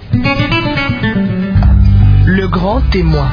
Le grand témoin.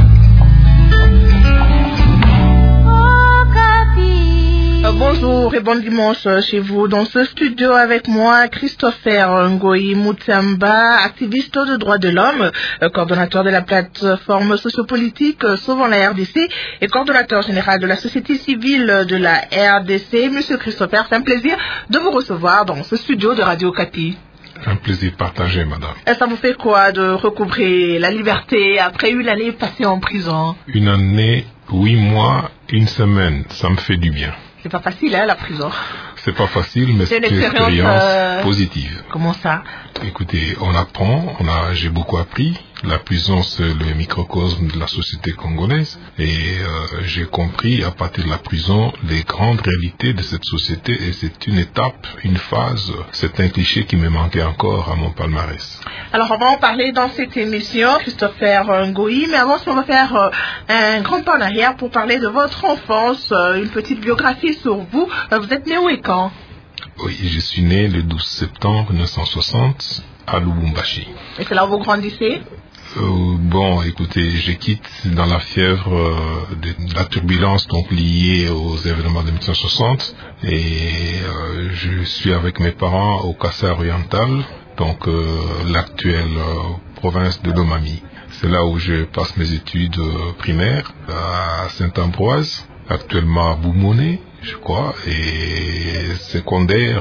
Bonjour et bon dimanche chez vous. Dans ce studio avec moi, Christopher Ngoyi Mutsamba, activiste de droits de l'homme, coordonnateur de la plateforme sociopolitique Sauvons la RDC et coordonnateur général de la société civile de la RDC. Monsieur Christopher, c'est un plaisir de vous recevoir dans ce studio de Radio Okapi. Un plaisir partagé, madame. Et ça vous fait quoi de recouvrer la liberté après une année passée en prison? Une année, 8 mois, une semaine, ça me fait du bien. C'est pas facile, hein, la prison. C'est pas facile, mais c'est une expérience positive. Comment ça? Écoutez, on apprend, j'ai beaucoup appris. La prison, c'est le microcosme de la société congolaise. Et j'ai compris, à partir de la prison, les grandes réalités de cette société. Et c'est une étape, une phase, c'est un cliché qui me manquait encore à mon palmarès. Alors, on va en parler dans cette émission, Christopher Ngoyi. Mais avant, on va faire un grand pas en arrière pour parler de votre enfance, une petite biographie sur vous. Vous êtes né où et quand? Oui, je suis né le 12 septembre 1960 à Lubumbashi. Et c'est là où vous grandissez? Bon, écoutez, je quitte dans la fièvre de la turbulence donc liée aux événements de 1960 et je suis avec mes parents au Kassai oriental, donc l'actuelle province de Lomami. C'est là où je passe mes études primaires à Saint-Ambroise, actuellement à Boumoné, je crois, et secondaire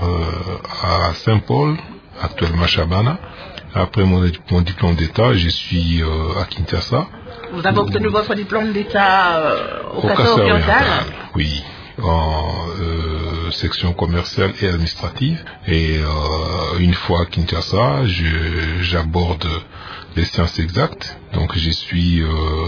à Saint-Paul, actuellement à Chabana. Après mon diplôme d'État, je suis à Kinshasa. Vous avez obtenu votre diplôme d'État au Kassai oriental? Oui, en section commerciale et administrative. Et une fois à Kinshasa, j'aborde les sciences exactes. Donc je suis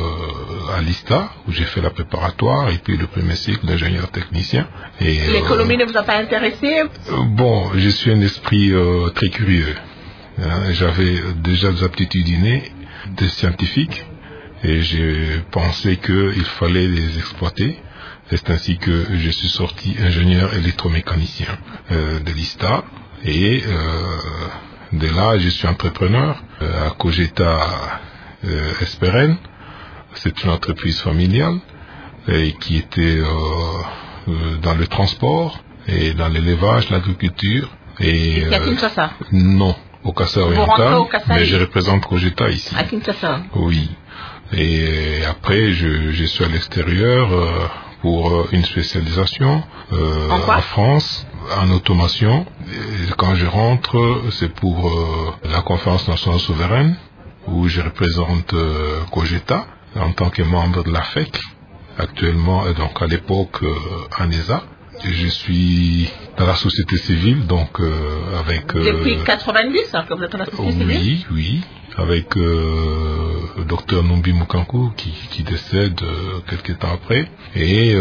à l'ISTA, où j'ai fait la préparatoire et puis le premier cycle d'ingénieur technicien. Et l'économie ne vous a pas intéressé? Bon, je suis un esprit très curieux. J'avais déjà des aptitudes innées de scientifique et j'ai pensé qu'il fallait les exploiter. C'est ainsi que je suis sorti ingénieur électromécanicien de l'ISTA et de là je suis entrepreneur à Cogeta Esperen. C'est une entreprise familiale et qui était dans le transport et dans l'élevage, l'agriculture. Et à Kinshasa? Non. Au Kassai oriental, mais je représente Cogeta ici. À Kinshasa? Oui. Et après, je suis à l'extérieur pour une spécialisation en France, en automation. Et quand je rentre, c'est pour la conférence nationale souveraine, où je représente Cogeta en tant que membre de la FEC, actuellement, donc à l'époque ANESA. Je suis dans la société civile, donc avec... Depuis 90, que vous êtes dans la société civile? Oui, avec le docteur Numbi Mukanku qui décède quelques temps après. Et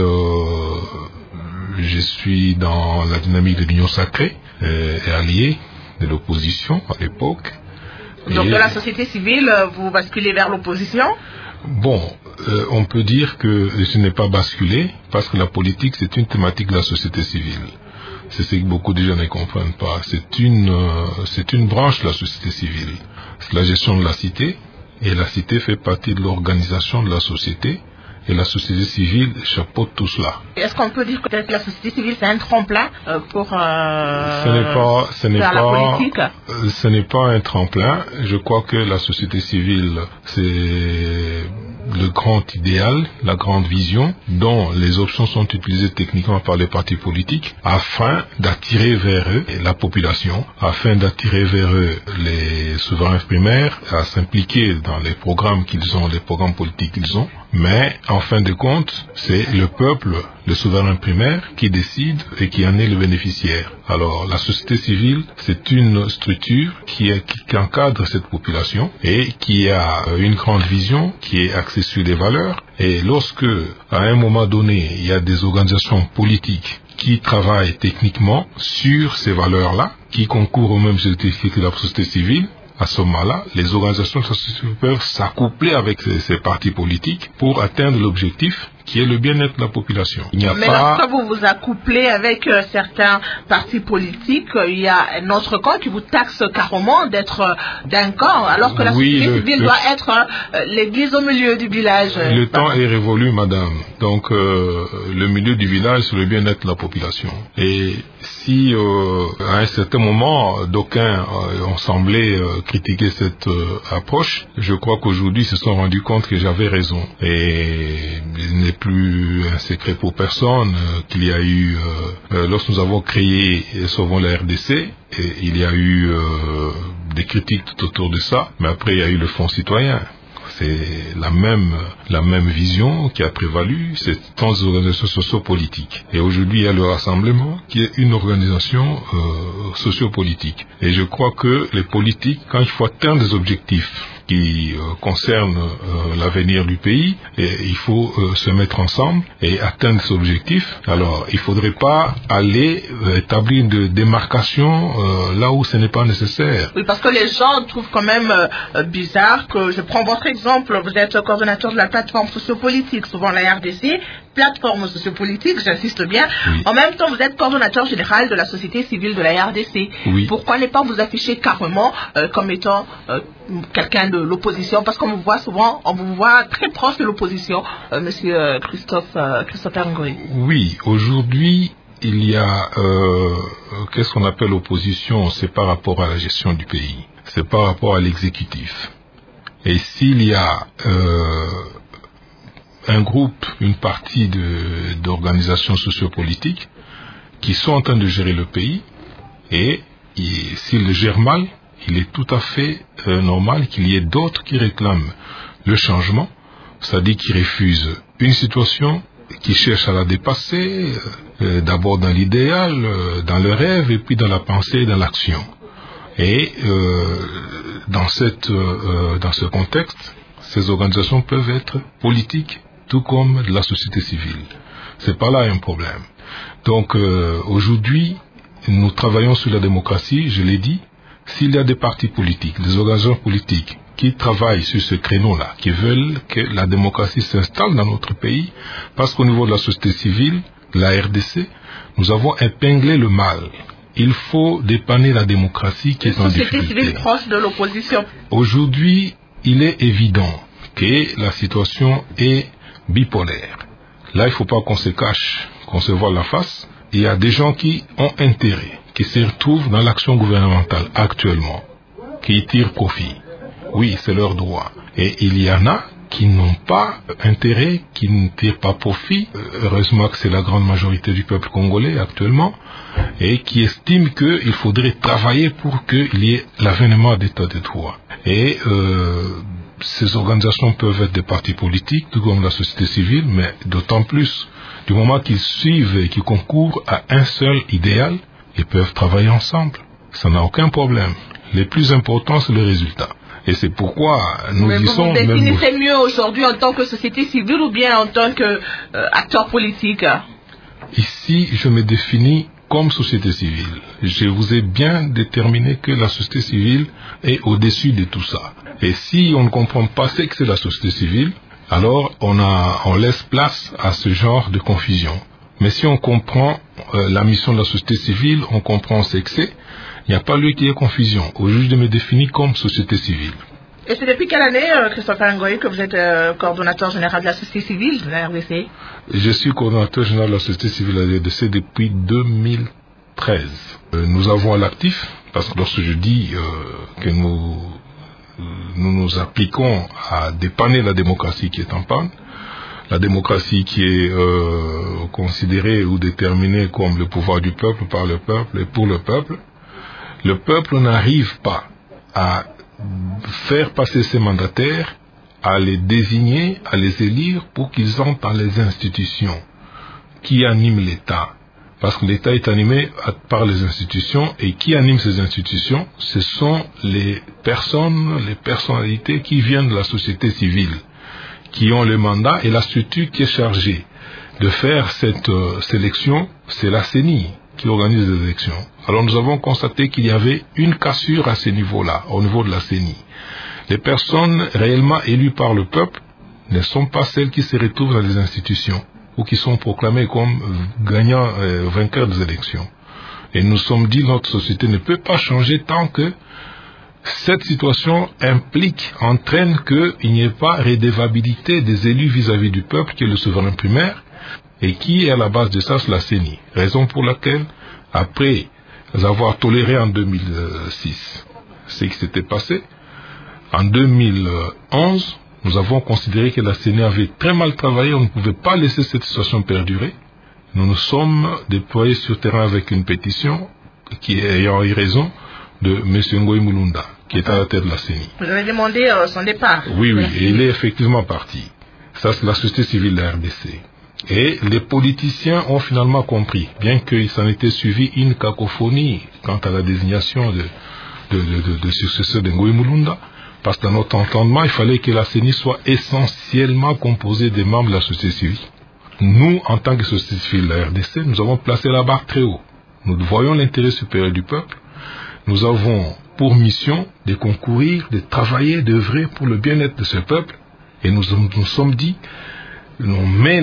je suis dans la dynamique de l'Union sacrée et alliée de l'opposition à l'époque. Donc de la société civile, vous basculez vers l'opposition? Bon, on peut dire que ce n'est pas basculé, parce que la politique, c'est une thématique de la société civile. C'est ce que beaucoup de gens ne comprennent pas. C'est une branche de la société civile. C'est la gestion de la cité, et la cité fait partie de l'organisation de la société, et la société civile chapeaute tout cela. Est-ce qu'on peut dire que peut-être la société civile, c'est un tremplin pour la politique? Ce n'est pas un tremplin. Je crois que la société civile, c'est le grand idéal, la grande vision, dont les options sont utilisées techniquement par les partis politiques afin d'attirer vers eux la population, afin d'attirer vers eux les souverains primaires à s'impliquer dans les programmes qu'ils ont, les programmes politiques qu'ils ont. Mais en fin de compte, c'est le peuple, le souverain primaire, qui décide et qui en est le bénéficiaire. Alors, la société civile, c'est une structure qui encadre cette population et qui a une grande vision, qui est axée sur les valeurs. Et lorsque, à un moment donné, il y a des organisations politiques qui travaillent techniquement sur ces valeurs-là, qui concourent aux mêmes objectifs que la société civile, à ce moment-là, les organisations de la société civile peuvent s'accoupler avec ces partis politiques pour atteindre l'objectif qui est le bien-être de la population. Il n'y a Mais pas... lorsque vous vous accouplez avec certains partis politiques, il y a un autre camp qui vous taxe carrément d'être d'un camp, alors que la société civile doit être l'église au milieu du village. Le temps est révolu, madame. Donc, le milieu du village, c'est le bien-être de la population. Et si, à un certain moment, d'aucuns ont semblé critiquer cette approche, je crois qu'aujourd'hui, ils se sont rendus compte que j'avais raison. Et il n'est plus un secret pour personne qu'il y a eu, lorsque nous avons créé Sauvons la RDC, et il y a eu des critiques tout autour de ça, mais après il y a eu le Fonds citoyen. C'est la même vision qui a prévalu, c'est dans les organisations socio-politiques. Et aujourd'hui, il y a le Rassemblement qui est une organisation socio-politique. Et je crois que les politiques, quand il faut atteindre des objectifs qui concernent l'avenir du pays, et il faut se mettre ensemble et atteindre ces objectifs. Alors, il ne faudrait pas aller établir une démarcation là où ce n'est pas nécessaire. Oui, parce que les gens trouvent quand même bizarre que, je prends votre exemple, vous êtes coordonnateur de la plateforme sociopolitique, souvent la RDC, plateforme sociopolitique, j'insiste bien. Oui. En même temps, vous êtes coordonnateur général de la société civile de la RDC. Oui. Pourquoi ne pas vous afficher carrément comme étant quelqu'un de l'opposition? Parce qu'on vous voit souvent, on vous voit très proche de l'opposition, monsieur Christopher Ngoy. Oui, aujourd'hui, il y a qu'est-ce qu'on appelle l'opposition, c'est par rapport à la gestion du pays, c'est par rapport à l'exécutif. Et s'il y a un groupe, une partie d'organisations sociopolitiques qui sont en train de gérer le pays, et s'ils le gèrent mal, il est tout à fait normal qu'il y ait d'autres qui réclament le changement, c'est-à-dire qui refusent une situation, qui cherchent à la dépasser, d'abord dans l'idéal, dans le rêve, et puis dans la pensée, dans l'action. Et dans ce contexte, ces organisations peuvent être politiques, tout comme la société civile. C'est pas là un problème. Donc aujourd'hui, nous travaillons sur la démocratie, je l'ai dit. S'il y a des partis politiques, des organisations politiques qui travaillent sur ce créneau-là, qui veulent que la démocratie s'installe dans notre pays, parce qu'au niveau de la société civile, la RDC, nous avons épinglé le mal. Il faut dépanner la démocratie qui est en difficulté. Société civile proche de l'opposition. Aujourd'hui, il est évident que la situation est bipolaire. Là, il ne faut pas qu'on se cache, qu'on se voile la face. Il y a des gens qui ont intérêt, qui se retrouvent dans l'action gouvernementale actuellement, qui tirent profit. Oui, c'est leur droit. Et il y en a qui n'ont pas intérêt, qui ne tirent pas profit. Heureusement que c'est la grande majorité du peuple congolais actuellement, et qui estiment qu'il faudrait travailler pour qu'il y ait l'avènement d'état de droit. Et ces organisations peuvent être des partis politiques, tout comme la société civile, mais d'autant plus, du moment qu'ils suivent et qu'ils concourent à un seul idéal, ils peuvent travailler ensemble. Ça n'a aucun problème. Le plus important, c'est le résultat. Et c'est pourquoi nous disons... Mais vous vous définissez mieux aujourd'hui en tant que société civile ou bien en tant qu'acteur politique? Ici, je me définis comme société civile. Je vous ai bien déterminé que la société civile est au-dessus de tout ça. Et si on ne comprend pas ce que c'est la société civile, alors on laisse place à ce genre de confusion. Mais si on comprend la mission de la société civile, on comprend ce que c'est, il n'y a pas lieu qu'il y ait confusion. Aujourd'hui, je me définis comme société civile. Et c'est depuis quelle année, Christopher Ngoy, que vous êtes coordonnateur général de la société civile de la RDC? Je suis coordonnateur général de la société civile de la RDC depuis 2013. Nous avons à l'actif, parce que lorsque je dis que nous appliquons à dépanner la démocratie qui est en panne, la démocratie qui est considérée ou déterminée comme le pouvoir du peuple, par le peuple et pour le peuple n'arrive pas à faire passer ses mandataires, à les désigner, à les élire pour qu'ils entrent dans les institutions qui animent l'État. Parce que l'État est animé par les institutions, et qui anime ces institutions, ce sont les personnes, les personnalités qui viennent de la société civile, qui ont le mandat, et la structure qui est chargée de faire cette sélection, c'est la CENI qui organise les élections. Alors nous avons constaté qu'il y avait une cassure à ce niveau-là, au niveau de la CENI. Les personnes réellement élues par le peuple ne sont pas celles qui se retrouvent dans les institutions ou qui sont proclamées comme gagnants, vainqueurs des élections. Et nous sommes dit, notre société ne peut pas changer tant que cette situation entraîne qu'il n'y ait pas redevabilité des élus vis-à-vis du peuple qui est le souverain primaire et qui est à la base de ça, c'est la CENI. Raison pour laquelle, après avoir toléré en 2006 ce qui s'était passé, en 2011, nous avons considéré que la CENI avait très mal travaillé, on ne pouvait pas laisser cette situation perdurer. Nous nous sommes déployés sur le terrain avec une pétition qui ayant eu raison de M. Ngoï Mulunda, qui est à la tête de la CENI. Vous avez demandé son départ. Oui, et il est effectivement parti. Ça, c'est la société civile de la RDC. Et les politiciens ont finalement compris, bien qu'il s'en était suivi une cacophonie quant à la désignation de successeur de Ngoï Mulunda, parce que dans notre entendement, il fallait que la CENI soit essentiellement composée des membres de la société civile. Nous, en tant que société civile de la RDC, nous avons placé la barre très haut. Nous voyons l'intérêt supérieur du peuple. Nous avons pour mission de concourir, de travailler, d'œuvrer pour le bien-être de ce peuple. Et nous sommes dit, on met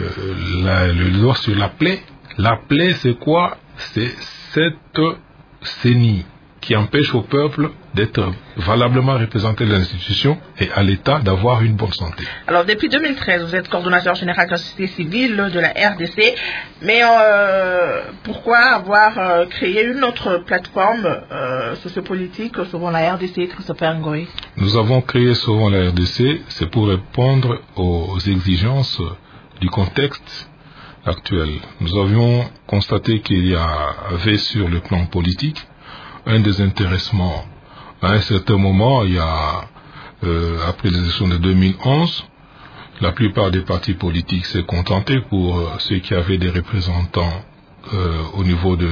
le doigt sur la plaie. La plaie, c'est quoi? C'est cette CENI qui empêche au peuple d'être valablement représenté dans l'institution et à l'État d'avoir une bonne santé. Alors, depuis 2013, vous êtes coordonnateur général de la société civile de la RDC, mais pourquoi avoir créé une autre plateforme sociopolitique selon la RDC, Christopher Ngoï? Nous avons créé selon la RDC, c'est pour répondre aux exigences du contexte actuel. Nous avions constaté qu'il y avait sur le plan politique un désintéressement. À un certain moment, il y a, après les élections de 2011, la plupart des partis politiques s'est contenté pour ceux qui avaient des représentants au niveau de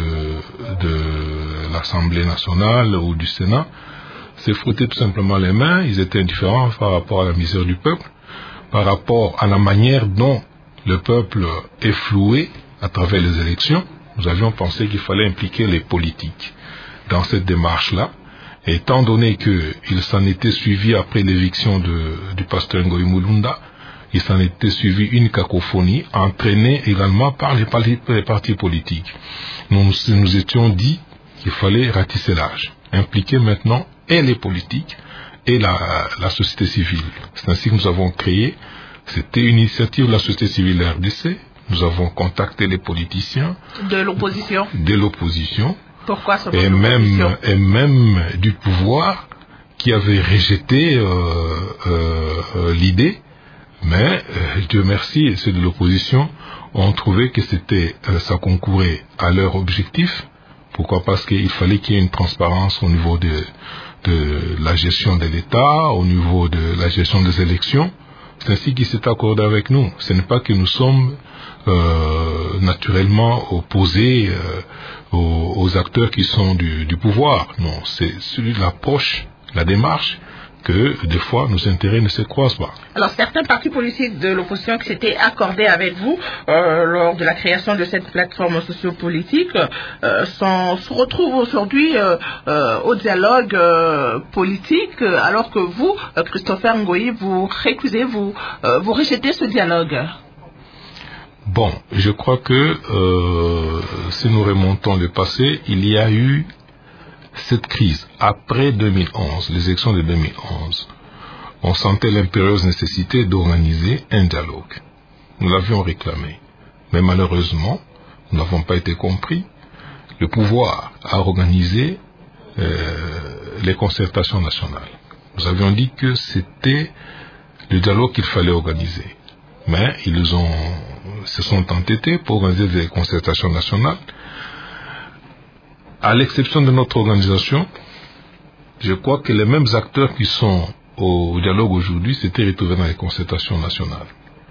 l'Assemblée nationale ou du Sénat, s'est frotté tout simplement les mains. Ils étaient indifférents par rapport à la misère du peuple, par rapport à la manière dont le peuple est floué à travers les élections. Nous avions pensé qu'il fallait impliquer les politiques dans cette démarche-là, et étant donné qu'il s'en était suivi après l'éviction du pasteur Ngoï Mulunda, il s'en était suivi une cacophonie entraînée également par les partis politiques. Nous étions dit qu'il fallait ratisser l'âge, impliquer maintenant et les politiques et la société civile. C'est ainsi que nous avons créé, c'était une initiative de la société civile de la RDC, nous avons contacté les politiciens de l'opposition. Pourquoi et même du pouvoir qui avait rejeté l'idée, mais Dieu merci, ceux de l'opposition ont trouvé que ça concourait à leur objectif. Pourquoi? Parce qu'il fallait qu'il y ait une transparence au niveau de la gestion de l'État, au niveau de la gestion des élections. C'est ainsi qu'il s'est accordé avec nous. Ce n'est pas que nous sommes naturellement opposés aux acteurs qui sont du pouvoir. Non, c'est celui de l'approche, la démarche, que des fois nos intérêts ne se croisent pas. Alors certains partis politiques de l'opposition qui s'étaient accordés avec vous lors de la création de cette plateforme sociopolitique se retrouvent aujourd'hui au dialogue politique, alors que vous, Christopher Ngoï, vous récusez, vous rejetez ce dialogue. Bon, je crois que si nous remontons le passé, il y a eu cette crise après 2011, les élections de 2011. On sentait l'impérieuse nécessité d'organiser un dialogue. Nous l'avions réclamé. Mais malheureusement, nous n'avons pas été compris. Le pouvoir a organisé les concertations nationales. Nous avions dit que c'était le dialogue qu'il fallait organiser. Mais ils se sont entêtés pour organiser des concertations nationales. À l'exception de notre organisation, je crois que les mêmes acteurs qui sont au dialogue aujourd'hui s'étaient retrouvés dans les concertations nationales.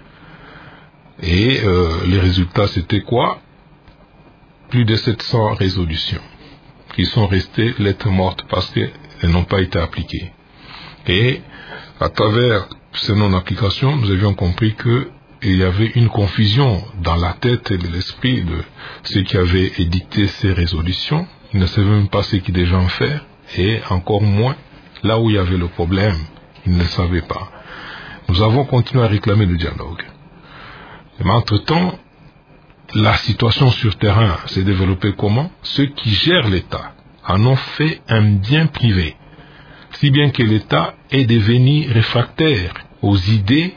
Et les résultats, c'était quoi? Plus de 700 résolutions qui sont restées lettres mortes parce qu'elles n'ont pas été appliquées. Et à travers ces non-applications, nous avions compris qu'il y avait une confusion dans la tête et de l'esprit de ceux qui avaient édicté ces résolutions. Ils ne savaient même pas ce qu'ils devaient en faire, et encore moins là où il y avait le problème, ils ne le savaient pas. Nous avons continué à réclamer le dialogue. Mais entre-temps, la situation sur terrain s'est développée comment? Ceux qui gèrent l'État en ont fait un bien privé, si bien que l'État est devenu réfractaire aux idées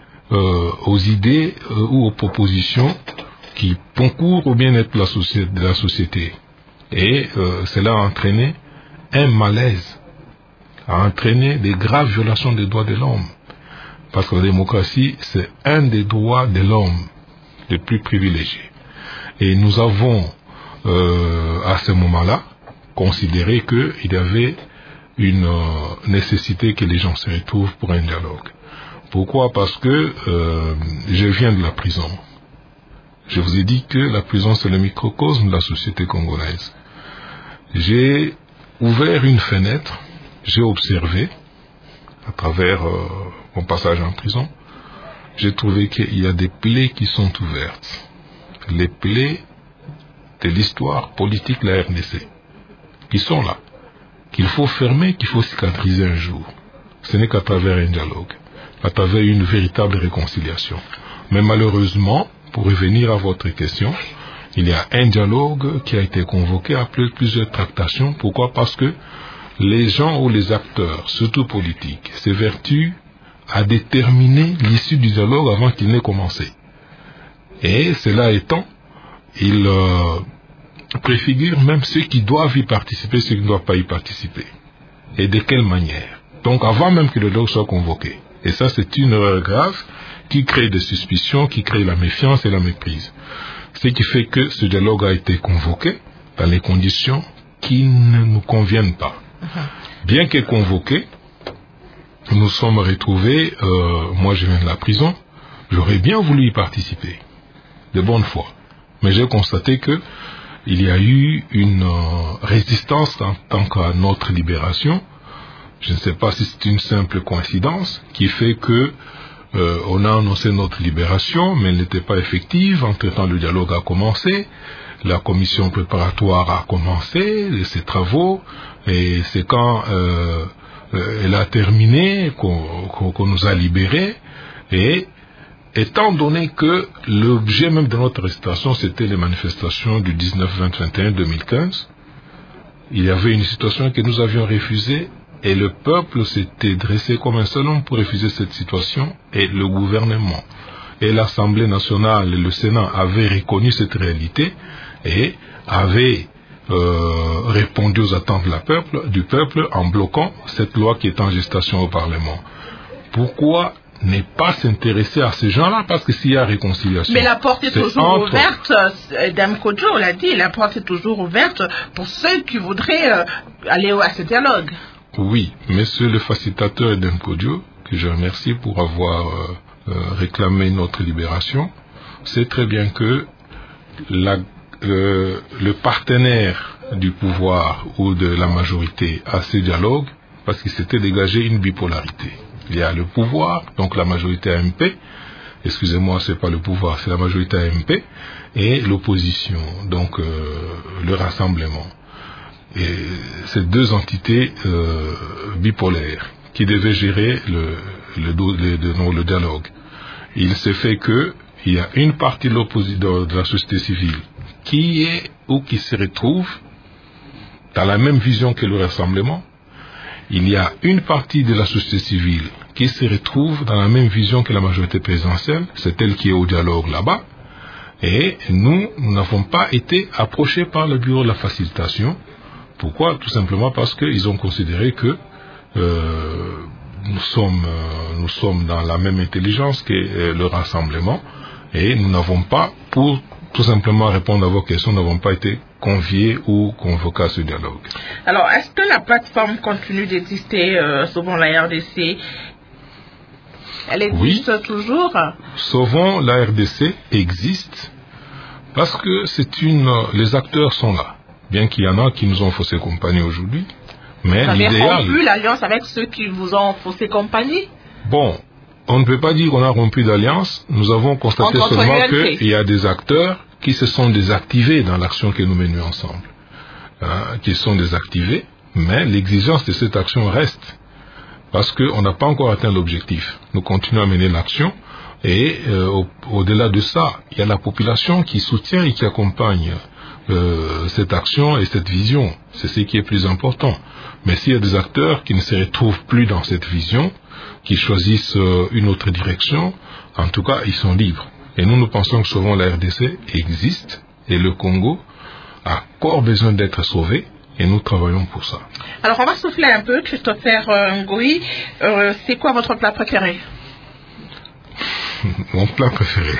ou aux propositions qui concourent au bien-être de la société. Et cela a entraîné un malaise, a entraîné des graves violations des droits de l'homme. Parce que la démocratie, c'est un des droits de l'homme les plus privilégiés. Et nous avons, à ce moment-là, considéré qu'il y avait une nécessité que les gens se retrouvent pour un dialogue. Pourquoi? Parce que je viens de la prison. Je vous ai dit que la prison, c'est le microcosme de la société congolaise. J'ai ouvert une fenêtre, j'ai observé, à travers mon passage en prison, j'ai trouvé qu'il y a des plaies qui sont ouvertes. Les plaies de l'histoire politique de la RDC, qui sont là, qu'il faut fermer, qu'il faut cicatriser un jour. Ce n'est qu'à travers un dialogue, à travers une véritable réconciliation. Mais malheureusement, pour revenir à votre question, il y a un dialogue qui a été convoqué après plusieurs tractations. Pourquoi? Parce que les gens ou les acteurs, surtout politiques, s'évertuent à déterminer l'issue du dialogue avant qu'il n'ait commencé. Et cela étant, ils préfigurent même ceux qui doivent y participer, ceux qui ne doivent pas y participer. Et de quelle manière? Donc avant même que le dialogue soit convoqué. Et ça, c'est une erreur grave qui crée des suspicions, qui crée la méfiance et la méprise. Ce qui fait que ce dialogue a été convoqué dans les conditions qui ne nous conviennent pas. Bien que convoqué, nous sommes retrouvés, moi je viens de la prison, j'aurais bien voulu y participer, de bonne foi. Mais j'ai constaté que il y a eu une résistance en tant qu'à notre libération. Je ne sais pas si c'est une simple coïncidence qui fait que on a annoncé notre libération, mais elle n'était pas effective. Entre-temps, le dialogue a commencé, la commission préparatoire a commencé ses travaux, et c'est quand elle a terminé qu'on nous a libérés. Et étant donné que l'objet même de notre arrestation, c'était les manifestations du 19, 20, 21, 2015, il y avait une situation que nous avions refusée, et le peuple s'était dressé comme un seul homme pour refuser cette situation, et le gouvernement et l'Assemblée nationale et le Sénat avaient reconnu cette réalité et avaient répondu aux attentes du peuple en bloquant cette loi qui est en gestation au Parlement. Pourquoi ne pas s'intéresser à ces gens-là? Parce que s'il y a réconciliation... Mais la porte est toujours ouverte, Dame Kodjo l'a dit, la porte est toujours ouverte pour ceux qui voudraient aller à ce dialogue. Oui, monsieur le facilitateur Dame Kodjo, que je remercie pour avoir réclamé notre libération, sait très bien que le partenaire du pouvoir ou de la majorité à ce dialogue, parce qu'il s'était dégagé une bipolarité. Il y a le pouvoir, donc la majorité AMP, excusez-moi, c'est pas le pouvoir, c'est la majorité AMP, et l'opposition, donc le rassemblement. Et ces deux entités bipolaires qui devaient gérer le dialogue. Il s'est fait que il y a une partie de la société civile qui est ou qui se retrouve dans la même vision que le rassemblement. Il y a une partie de la société civile qui se retrouve dans la même vision que la majorité présidentielle, c'est elle qui est au dialogue là-bas. Et nous n'avons pas été approchés par le bureau de la facilitation. Pourquoi? Tout simplement parce qu'ils ont considéré que nous sommes dans la même intelligence que le rassemblement et nous n'avons pas, pour tout simplement répondre à vos questions, nous n'avons pas été conviés ou convoqués à ce dialogue. Alors, est-ce que la plateforme continue d'exister Sauvons la RDC? Elle existe toujours? Sauvons la RDC existe parce que les acteurs sont là. Bien qu'il y en a qui nous ont faussé compagnie aujourd'hui, mais l'idéal... Vous avez rompu l'alliance avec ceux qui vous ont faussé compagnie? Bon, on ne peut pas dire qu'on a rompu d'alliance. Nous avons constaté seulement qu'il y a des acteurs qui se sont désactivés dans l'action que nous menons ensemble. Qui sont désactivés, mais l'exigence de cette action reste. parce qu'on n'a pas encore atteint l'objectif. Nous continuons à mener l'action et au-delà de ça, il y a la population qui soutient et qui accompagne cette action et cette vision. C'est ce qui est plus important. Mais s'il y a des acteurs qui ne se retrouvent plus dans cette vision, qui choisissent une autre direction, en tout cas, ils sont libres. Et nous pensons que souvent la RDC existe et le Congo a encore besoin d'être sauvé et nous travaillons pour ça. Alors on va souffler un peu, Christopher Ngoyi. C'est quoi votre plat préféré? Mon plat préféré.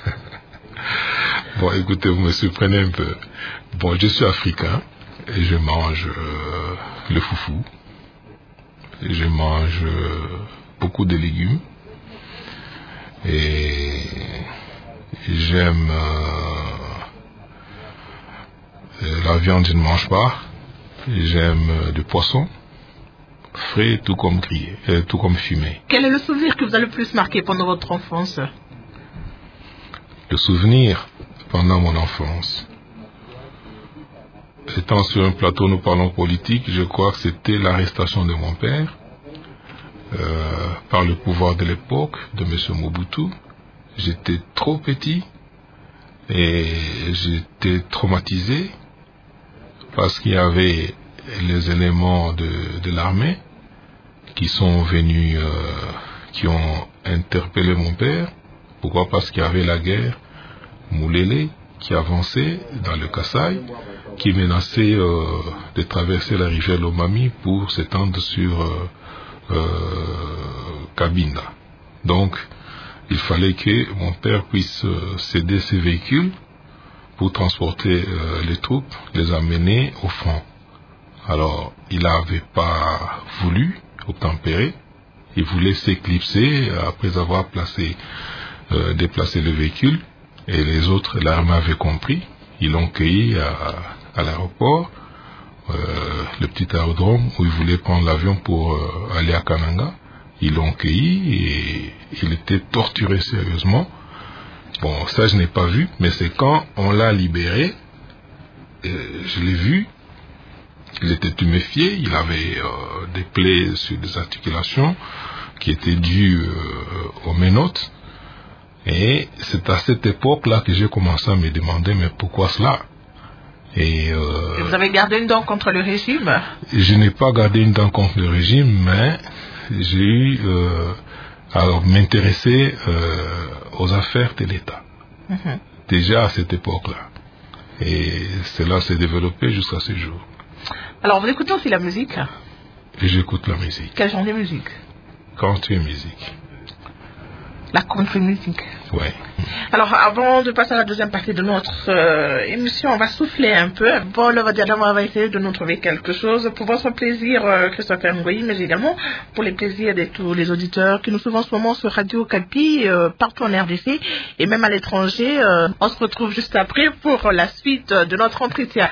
Bon, écoutez, vous me surprenez un peu. Bon, je suis africain et je mange le foufou. Et je mange beaucoup de légumes. Et j'aime la viande, je ne mange pas. J'aime du poisson frais, tout comme grillé, tout comme fumé. Quel est le souvenir que vous a le plus marqué pendant votre enfance? Le souvenir pendant mon enfance. Étant sur un plateau, nous parlons politique, je crois que c'était l'arrestation de mon père par le pouvoir de l'époque, de M. Mobutu. J'étais trop petit et j'étais traumatisé parce qu'il y avait les éléments de l'armée qui sont venus, qui ont interpellé mon père. Pourquoi? Parce qu'il y avait la guerre Moulélé qui avançait dans le Kasaï, qui menaçait de traverser la rivière Lomami pour s'étendre sur Cabinda. Donc, il fallait que mon père puisse céder ses véhicules pour transporter les troupes, les amener au front. Alors, il n'avait pas voulu obtempérer, il voulait s'éclipser après avoir déplacé le véhicule, et les autres, l'armée avait compris, ils l'ont cueilli à l'aéroport, le petit aérodrome où il voulait prendre l'avion pour aller à Kananga. Ils l'ont cueilli et il était torturé sérieusement. Bon, ça je n'ai pas vu, mais c'est quand on l'a libéré, je l'ai vu, il était tuméfié, il avait des plaies sur des articulations qui étaient dues aux menottes. Et c'est à cette époque-là que j'ai commencé à me demander, mais pourquoi cela? Et vous avez gardé une dent contre le régime? Je n'ai pas gardé une dent contre le régime, mais j'ai eu à m'intéresser aux affaires de l'État. Déjà à cette époque-là. Et cela s'est développé jusqu'à ce jour. Alors vous écoutez aussi la musique? Et j'écoute la musique. Quel genre de musique? Country music. La country music. Oui. Alors, avant de passer à la deuxième partie de notre émission, on va souffler un peu. Paul va dire d'abord, on va essayer de nous trouver quelque chose pour votre plaisir, Christopher Ngoyi, mais également pour les plaisirs de tous les auditeurs qui nous suivent en ce moment sur Radio Kapi, partout en RDC et même à l'étranger. On se retrouve juste après pour la suite de notre entretien.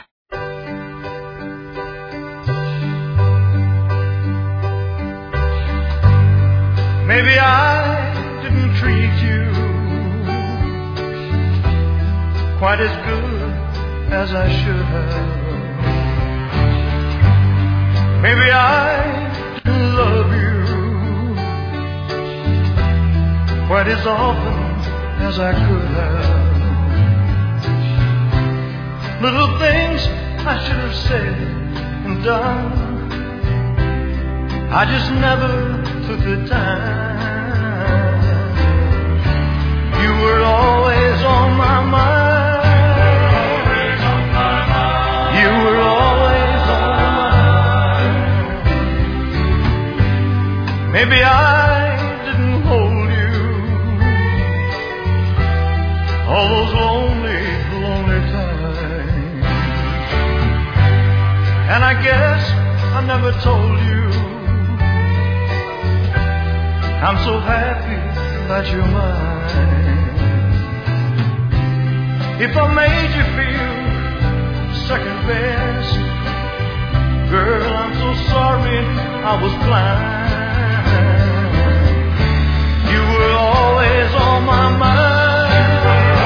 Maybe I didn't treat you quite as good as I should have. Maybe I didn't love you quite as often as I could have. Little things I should have said and done, I just never took the time. You were always on my mind. You were always on my mind. Maybe I didn't hold you all those lonely, lonely times. And I guess I never told you I'm so happy that you're mine. If I made you feel second best, girl, I'm so sorry I was blind. You were always on my mind.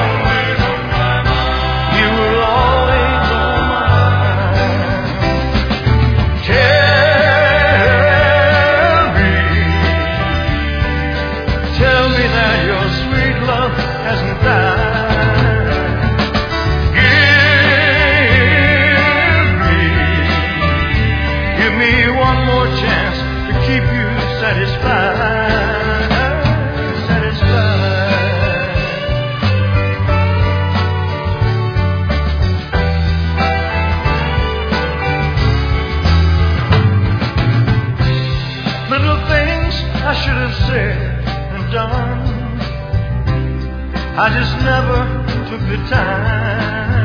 You were always on my mind. Tell me satisfied, satisfied. Little things I should have said and done, I just never took the time.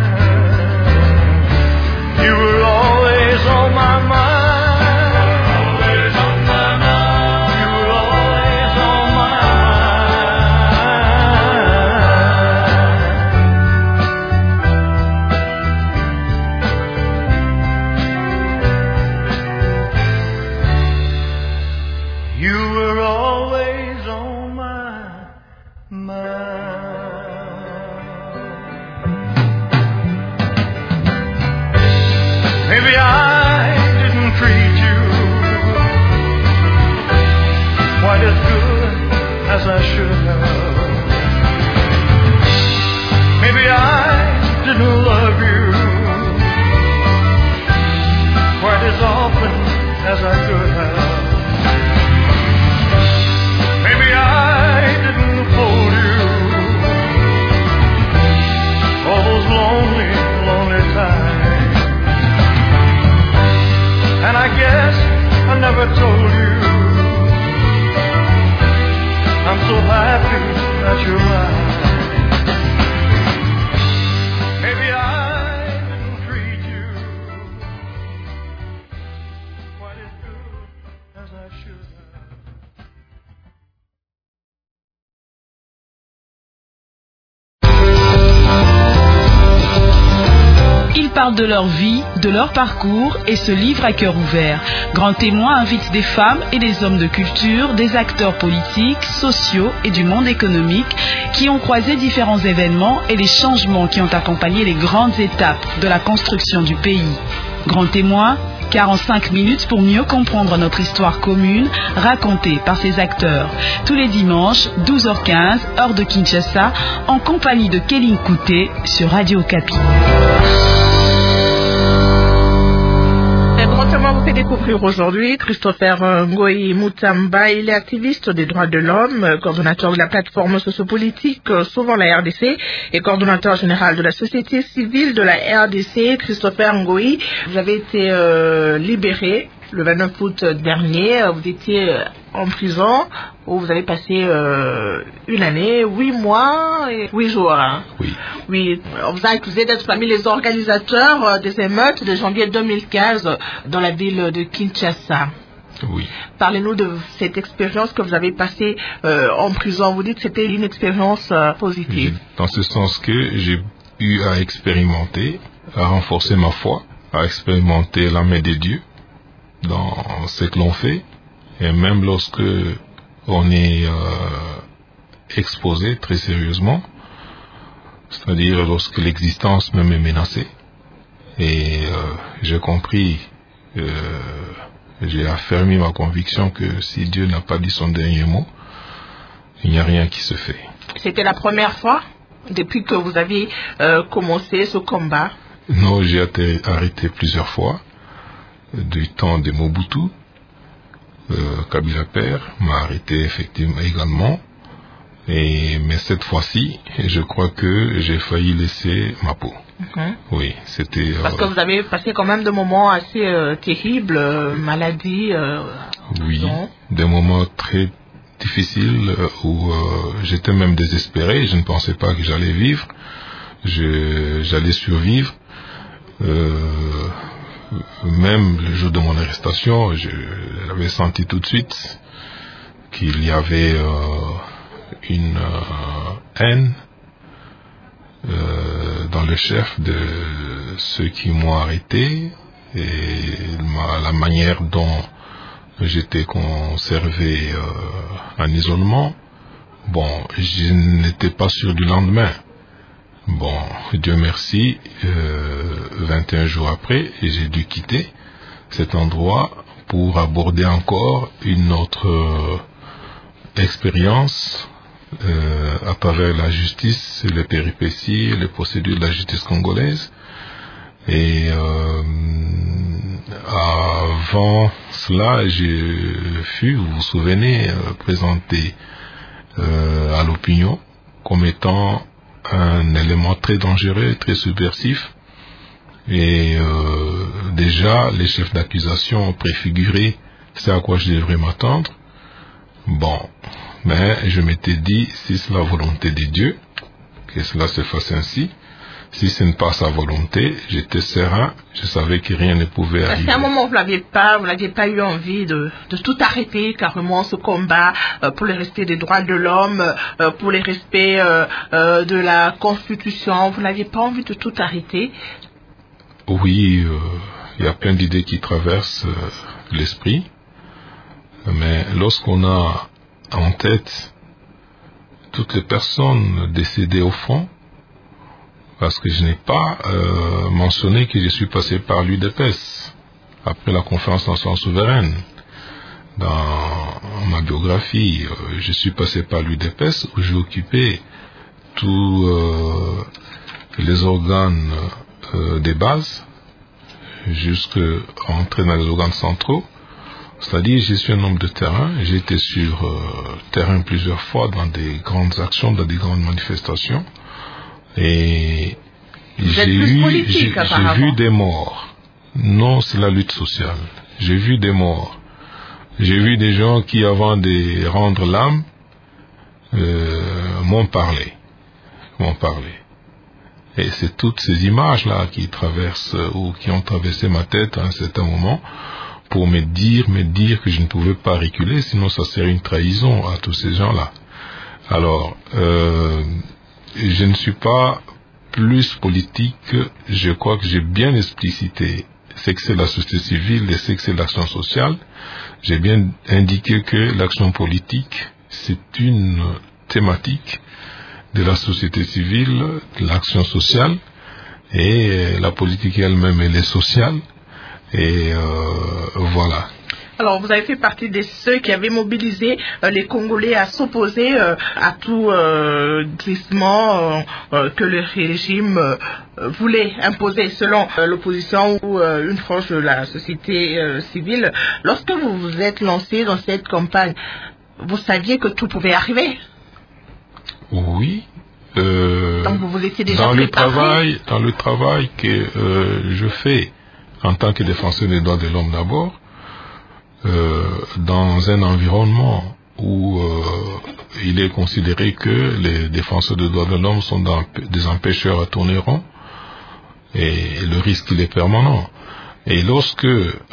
You were always on my mind, always on my mind. You were always on my mind. You were always on my mind. Maybe I didn't treat you quite as good as I should have. Maybe I didn't love you quite as often as I could have. Maybe I didn't hold you all those lonely, lonely times. And I guess I never told you I'm so happy that you're mine. Maybe I didn't treat you quite as good as I should have. Ils parlent de leur vie, de leur parcours et se livrent à cœur ouvert. Grand Témoin invite des femmes et des hommes de culture, des acteurs politiques, sociaux et du monde économique qui ont croisé différents événements et les changements qui ont accompagné les grandes étapes de la construction du pays. Grand Témoin, 45 minutes pour mieux comprendre notre histoire commune racontée par ces acteurs. Tous les dimanches, 12h15, heure de Kinshasa, en compagnie de Kéline Kouté sur Radio Okapi. Vous fait découvrir aujourd'hui Christopher Ngoyi Mutsamba. Il est activiste des droits de l'homme, coordonnateur de la plateforme sociopolitique Sauvons la RDC et coordonnateur général de la société civile de la RDC. Christopher Ngoyi, vous avez été libéré le 29 août dernier. Vous étiez en prison où vous avez passé une année, 8 mois et 8 jours. Hein. Oui, on vous a accusé d'être parmi les organisateurs des émeutes de janvier 2015 dans la ville de Kinshasa. Oui. Parlez-nous de cette expérience que vous avez passée en prison. Vous dites que c'était une expérience positive. Dans ce sens que j'ai eu à expérimenter, à renforcer ma foi, à expérimenter la main de Dieu dans ce que l'on fait. Et même lorsque on est exposé très sérieusement, c'est-à-dire lorsque l'existence même est menacée. Et j'ai compris, j'ai affermi ma conviction que si Dieu n'a pas dit son dernier mot, il n'y a rien qui se fait. C'était la première fois depuis que vous aviez commencé ce combat? Non, j'ai été arrêté plusieurs fois, du temps de Mobutu. Kabila Père m'a arrêté effectivement également, mais cette fois-ci, je crois que j'ai failli laisser ma peau. Oui, c'était... Parce que vous avez passé quand même des moments assez terribles, maladie. Oui, des moments très difficiles où j'étais même désespéré, je ne pensais pas que j'allais vivre, j'allais survivre. Même le jour de mon arrestation, j'avais senti tout de suite qu'il y avait une haine dans le chef de ceux qui m'ont arrêté et la manière dont j'étais conservé en isolement. Bon, je n'étais pas sûr du lendemain. Bon, Dieu merci, 21 jours après, j'ai dû quitter cet endroit pour aborder encore une autre expérience à travers la justice, les péripéties, les procédures de la justice congolaise. Et avant cela, j'ai fui, vous vous souvenez, présenté à l'opinion comme étant un élément très dangereux, très subversif. Et déjà, les chefs d'accusation ont préfiguré ce à quoi je devrais m'attendre. Bon, mais je m'étais dit, si c'est la volonté de Dieu, que cela se fasse ainsi. Si ce n'est pas sa volonté, j'étais serein, je savais que rien ne pouvait arriver. Est-ce qu'à un moment, vous n'aviez pas eu envie de tout arrêter, carrément, ce combat pour le respect des droits de l'homme, pour le respect de la Constitution? Vous n'aviez pas envie de tout arrêter? Oui, il y a plein d'idées qui traversent l'esprit, mais lorsqu'on a en tête toutes les personnes décédées au front, parce que je n'ai pas mentionné que je suis passé par l'UDPS après la conférence nationale souveraine. Dans ma biographie, je suis passé par l'UDPS où j'ai occupé tous les organes des bases, jusqu'à entrer dans les organes centraux. C'est-à-dire, je suis un homme de terrain, j'ai été sur terrain plusieurs fois dans des grandes actions, dans des grandes manifestations. Et j'ai vu des morts. Non, c'est la lutte sociale. J'ai vu des morts. J'ai vu des gens qui, avant de rendre l'âme, m'ont parlé. Et c'est toutes ces images-là qui traversent ou qui ont traversé ma tête à un certain moment pour me dire que je ne pouvais pas reculer, sinon ça serait une trahison à tous ces gens-là. Alors, je ne suis pas plus politique, je crois que j'ai bien explicité ce que c'est la société civile et ce que c'est l'action sociale. J'ai bien indiqué que l'action politique, c'est une thématique de la société civile, de l'action sociale, et la politique elle-même, elle est sociale, et voilà. Alors, vous avez fait partie de ceux qui avaient mobilisé les Congolais à s'opposer à tout glissement que le régime voulait imposer selon l'opposition ou une frange de la société civile. Lorsque vous vous êtes lancé dans cette campagne, vous saviez que tout pouvait arriver? Oui. Donc vous étiez déjà dans préparé. Dans le travail que je fais en tant que défenseur des droits de l'homme d'abord, dans un environnement où il est considéré que les défenseurs des droits de l'homme sont des empêcheurs à tourner rond, et le risque il est permanent. Et lorsque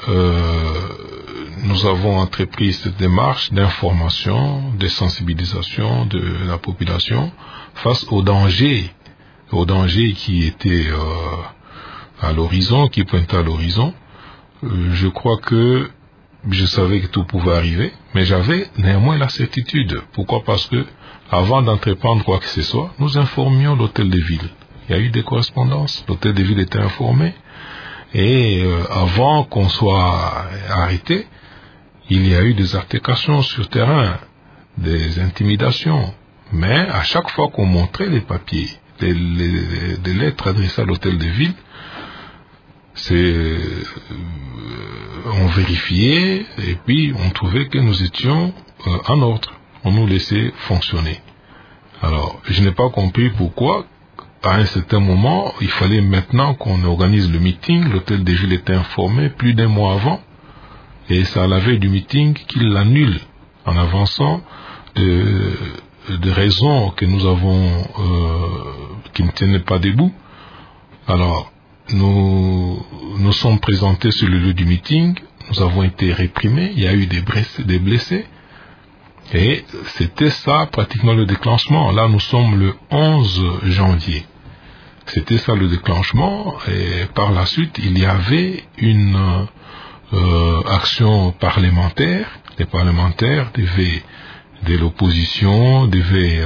nous avons entrepris cette démarche d'information, de sensibilisation de la population face au danger qui était à l'horizon, qui pointait à l'horizon, je crois que je savais que tout pouvait arriver, mais j'avais néanmoins la certitude. Pourquoi? Parce que avant d'entreprendre quoi que ce soit, nous informions l'hôtel de ville. Il y a eu des correspondances, l'hôtel de ville était informé, et avant qu'on soit arrêté, il y a eu des altercations sur terrain, des intimidations. Mais à chaque fois qu'on montrait les papiers, des lettres adressées à l'hôtel de ville, on vérifiait et puis on trouvait que nous étions en ordre. On nous laissait fonctionner. Alors, je n'ai pas compris pourquoi, à un certain moment, il fallait maintenant qu'on organise le meeting. L'hôtel de ville était informé plus d'un mois avant. Et c'est à la veille du meeting qu'il l'annule en avançant de raisons que nous avons qui ne tenaient pas debout. Alors, nous sommes présentés sur le lieu du meeting, nous avons été réprimés, il y a eu des blessés, et c'était ça pratiquement le déclenchement. Là, nous sommes le 11 janvier. C'était ça le déclenchement, et par la suite, il y avait une action parlementaire. Les parlementaires de l'opposition devaient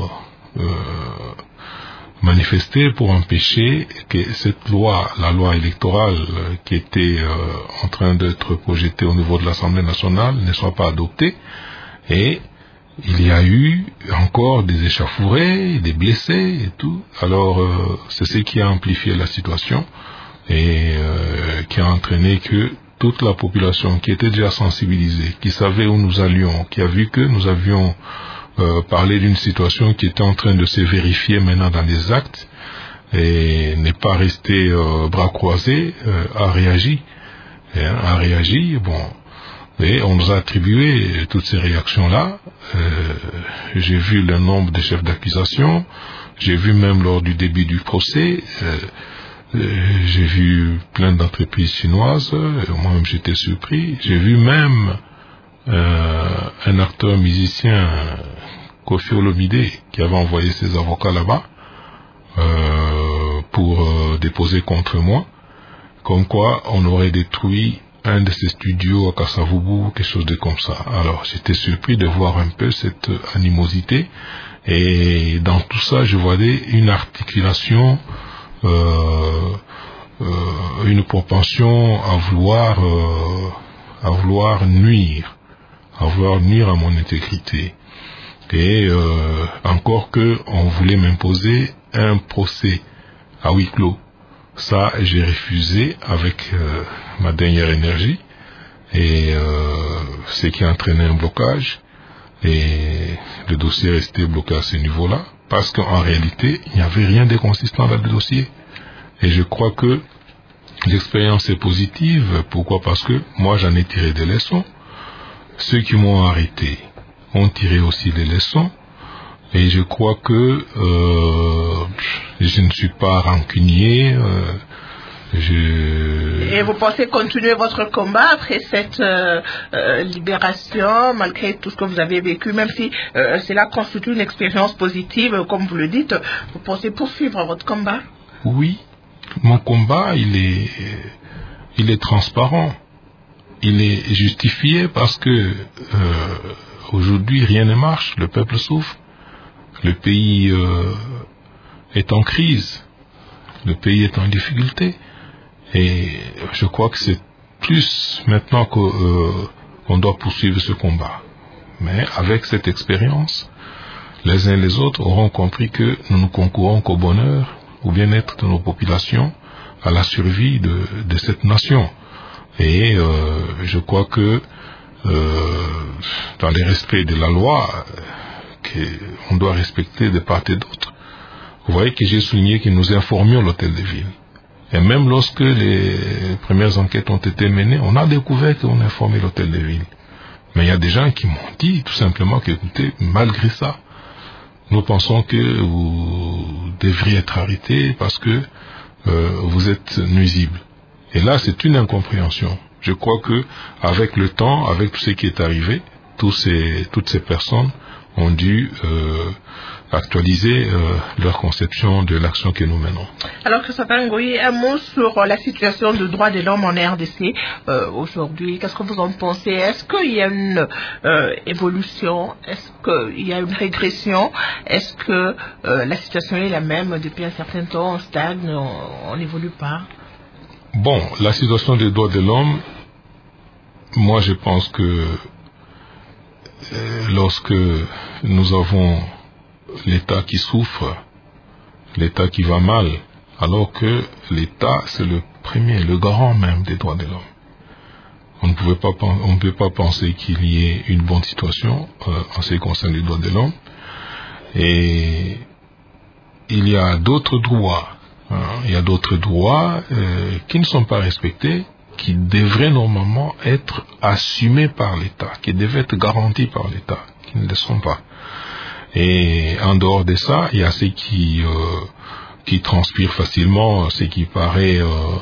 manifester pour empêcher que cette loi, la loi électorale qui était en train d'être projetée au niveau de l'Assemblée nationale, ne soit pas adoptée. Et il y a eu encore des échauffourées, des blessés et tout. Alors c'est ce qui a amplifié la situation et qui a entraîné que toute la population qui était déjà sensibilisée, qui savait où nous allions, qui a vu que nous avions parlé d'une situation qui était en train de se vérifier maintenant dans les actes, et n'est pas resté bras croisés, a réagi. Bon, et on nous a attribué toutes ces réactions-là. J'ai vu le nombre de chefs d'accusation, j'ai vu même lors du début du procès, j'ai vu plein d'entreprises chinoises, moi-même j'étais surpris. J'ai vu même un acteur musicien, Koffi Olomide, qui avait envoyé ses avocats là-bas pour déposer contre moi, comme quoi on aurait détruit un de ses studios à Kasavubu, quelque chose de comme ça. Alors j'étais surpris de voir un peu cette animosité, et dans tout ça je voyais une articulation, une propension à vouloir nuire à mon intégrité. Et encore que on voulait m'imposer un procès à huis clos. Ça, j'ai refusé avec ma dernière énergie, et ce qui a entraîné un blocage, et le dossier est resté bloqué à ce niveau-là, parce qu'en réalité, il n'y avait rien de consistant dans le dossier. Et je crois que l'expérience est positive. Pourquoi? Parce que moi, j'en ai tiré des leçons. Ceux qui m'ont arrêté ont tiré aussi des leçons. Et je crois que je ne suis pas rancunier. Et vous pensez continuer votre combat après cette libération, malgré tout ce que vous avez vécu, même si cela constitue une expérience positive, comme vous le dites, vous pensez poursuivre votre combat? Oui, mon combat, il est transparent. Il est justifié parce que aujourd'hui, rien ne marche, le peuple souffre. Le pays est en crise, le pays est en difficulté, et je crois que c'est plus maintenant qu'on doit poursuivre ce combat. Mais avec cette expérience, les uns et les autres auront compris que nous ne concourons qu'au bonheur, au bien-être de nos populations, à la survie de cette nation. Et je crois que dans les respects de la loi, qu'on doit respecter de part et d'autre. Vous voyez que j'ai souligné que nous informions l'hôtel de ville. Et même lorsque les premières enquêtes ont été menées, on a découvert qu'on informait l'hôtel de ville. Mais il y a des gens qui m'ont dit tout simplement que, écoutez, malgré ça, nous pensons que vous devriez être arrêté parce que vous êtes nuisible. Et là, c'est une incompréhension. Je crois que avec le temps, avec tout ce qui est arrivé, toutes ces personnes ont dû actualiser leur conception de l'action que nous menons. Alors, Christopher Ngoyi, un mot sur la situation de droits de l'homme en RDC aujourd'hui. Qu'est-ce que vous en pensez? Est-ce qu'il y a une évolution? Est-ce qu'il y a une régression? Est-ce que la situation est la même depuis un certain temps? On stagne, on n'évolue pas? Bon, la situation des droits de l'homme, moi je pense que lorsque nous avons l'État qui souffre, l'État qui va mal, alors que l'État c'est le premier, le garant même des droits de l'homme. On ne peut pas penser qu'il y ait une bonne situation en ce qui concerne les droits de l'homme. Et il y a d'autres droits, qui ne sont pas respectés, qui devraient normalement être assumés par l'État, qui devraient être garantis par l'État, qui ne le sont pas. Et en dehors de ça, il y a ceux qui transpirent facilement, ce qui paraît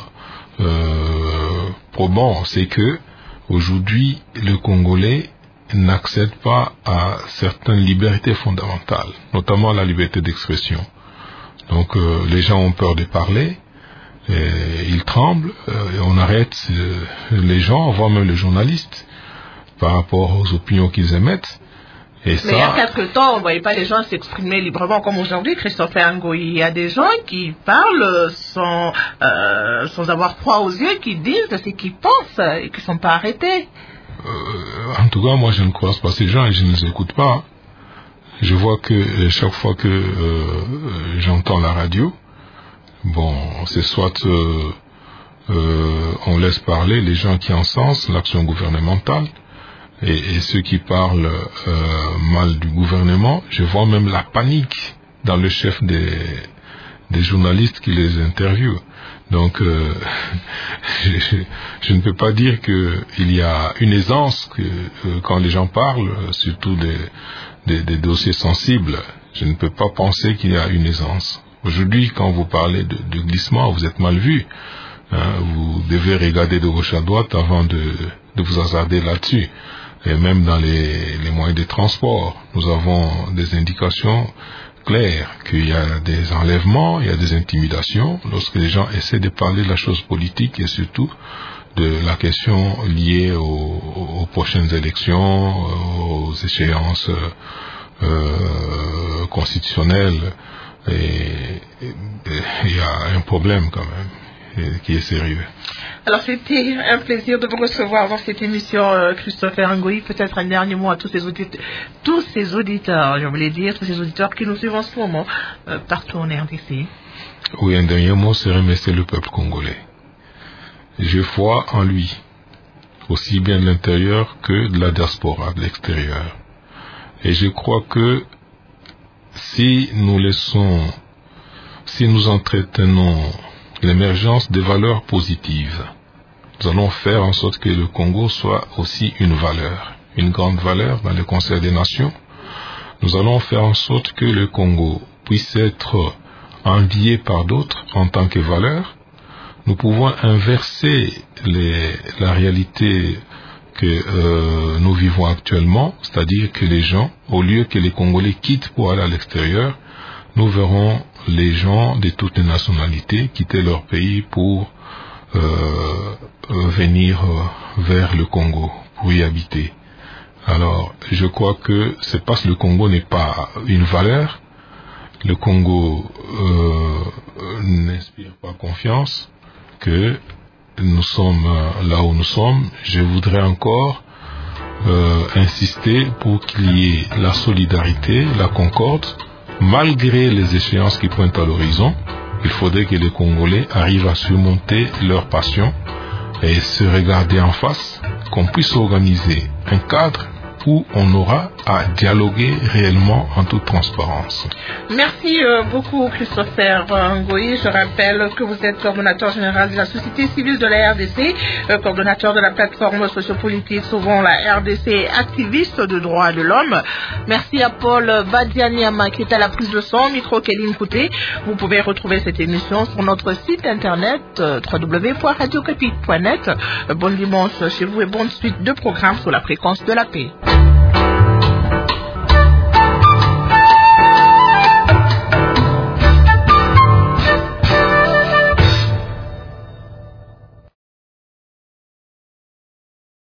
probant, c'est que aujourd'hui le Congolais n'accède pas à certaines libertés fondamentales, notamment la liberté d'expression. Donc les gens ont peur de parler, ils tremblent, et on arrête les gens, voire même les journalistes, par rapport aux opinions qu'ils émettent. Et mais il y a quelque temps, on ne voyait pas les gens s'exprimer librement comme aujourd'hui, Christopher Ngoyi. Il y a des gens qui parlent sans avoir froid aux yeux, qui disent ce qu'ils pensent et qui ne sont pas arrêtés. En tout cas, moi je ne croise pas ces gens et je ne les écoute pas. Je vois que chaque fois que j'entends la radio, bon, c'est soit on laisse parler les gens qui encensent l'action gouvernementale et ceux qui parlent mal du gouvernement. Je vois même la panique dans le chef des journalistes qui les interviewent. Donc, je ne peux pas dire qu'il y a une aisance quand les gens parlent, surtout des dossiers sensibles. Je ne peux pas penser qu'il y a une aisance. Aujourd'hui, quand vous parlez de glissement, vous êtes mal vu. Vous devez regarder de gauche à droite avant de vous hasarder là-dessus. Et même dans les moyens de transport, nous avons des indications claires qu'il y a des enlèvements, il y a des intimidations lorsque les gens essaient de parler de la chose politique et surtout de la question liée aux prochaines élections, aux échéances constitutionnelles. Et il y a un problème quand même qui est sérieux. Alors, c'était un plaisir de vous recevoir dans cette émission, Christopher Ngoyi. Peut-être un dernier mot à tous ces auditeurs, je voulais dire, tous ces auditeurs qui nous suivent en ce moment partout en RDC. Oui, un dernier mot, c'est remercier le peuple congolais. Je crois en lui, aussi bien de l'intérieur que de la diaspora, de l'extérieur. Et je crois que si nous entretenons l'émergence des valeurs positives, nous allons faire en sorte que le Congo soit aussi une valeur, une grande valeur dans le concert des nations. Nous allons faire en sorte que le Congo puisse être envié par d'autres en tant que valeur. Nous pouvons inverser la réalité que nous vivons actuellement, c'est-à-dire que les gens, au lieu que les Congolais quittent pour aller à l'extérieur, nous verrons les gens de toutes les nationalités quitter leur pays pour venir vers le Congo, pour y habiter. Alors, je crois que c'est parce que le Congo n'est pas une valeur, le Congo n'inspire pas confiance, que nous sommes là où nous sommes. Je voudrais encore insister pour qu'il y ait la solidarité, la concorde. Malgré les échéances qui pointent à l'horizon, il faudrait que les Congolais arrivent à surmonter leur passion et se regarder en face, qu'on puisse organiser un cadre où on aura à dialoguer réellement en toute transparence. Merci beaucoup Christopher Ngoyi. Je rappelle que vous êtes coordonnateur général de la société civile de la RDC, coordonnateur de la plateforme sociopolitique souvent la RDC, activiste de droits de l'homme. Merci à Paul Badianiama qui est à la prise de son, micro Kéline Kouté. Vous pouvez retrouver cette émission sur notre site internet www.radiocapi.net. Bon dimanche chez vous et bonne suite de programmes sur la fréquence de la paix.